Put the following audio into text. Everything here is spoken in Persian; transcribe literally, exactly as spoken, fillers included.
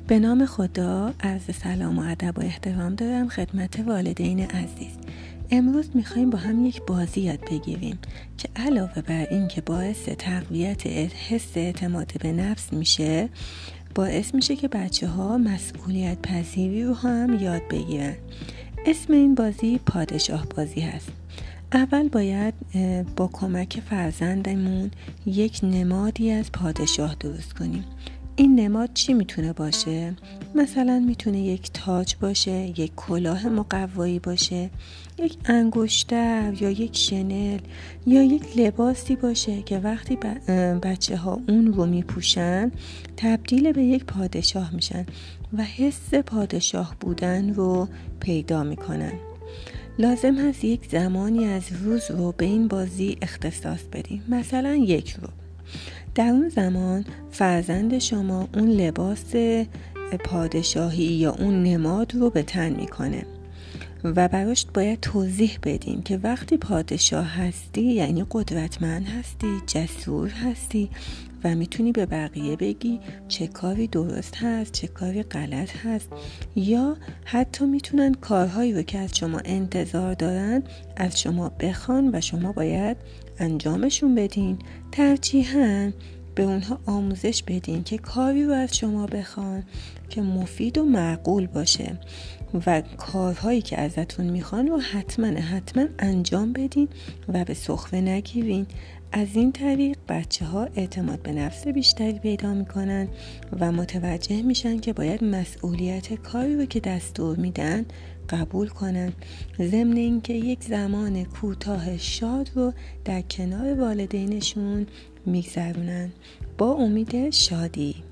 به نام خدا، عرض سلام و ادب و احترام دارم خدمت والدین عزیز. امروز میخوایم با هم یک بازی یاد بگیریم که علاوه بر این که باعث تقویت حس اعتماد به نفس میشه، باعث میشه که بچه ها مسئولیت پذیری رو هم یاد بگیرن. اسم این بازی پادشاه بازی هست. اول باید با کمک فرزندمون یک نمادی از پادشاه درست کنیم. این نماد چی میتونه باشه؟ مثلا میتونه یک تاج باشه، یک کلاه مقوایی باشه، یک انگشتر یا یک شنل یا یک لباسی باشه که وقتی بچه ها اون رو میپوشن تبدیل به یک پادشاه میشن و حس پادشاه بودن رو پیدا میکنن. لازم هست یک زمانی از روز رو به این بازی اختصاص بدیم، مثلا یک رو. در اون زمان فرزند شما اون لباس پادشاهی یا اون نماد رو به تن میکنه و براش باید توضیح بدیم که وقتی پادشاه هستی یعنی قدرتمند هستی، جسور هستی و میتونی به بقیه بگی چه کاری درست هست، چه کاری غلط هست، یا حتی میتونن کارهایی رو که از شما انتظار دارن از شما بخوان و شما باید انجامشون بدین. ترجیحاً به اونها آموزش بدین که کاری رو از شما بخوان که مفید و معقول باشه و کارهایی که ازتون میخوان رو حتما حتما انجام بدین و به سخره نگیرین. از این طریق بچه ها اعتماد به نفس بیشتری پیدا میکنن و متوجه میشن که باید مسئولیت کاری رو که دستور میدن قبول کنن، ضمن اینکه یک زمان کوتاه شاد رو در کنار والدینشون میگذرونن. با امید شادی.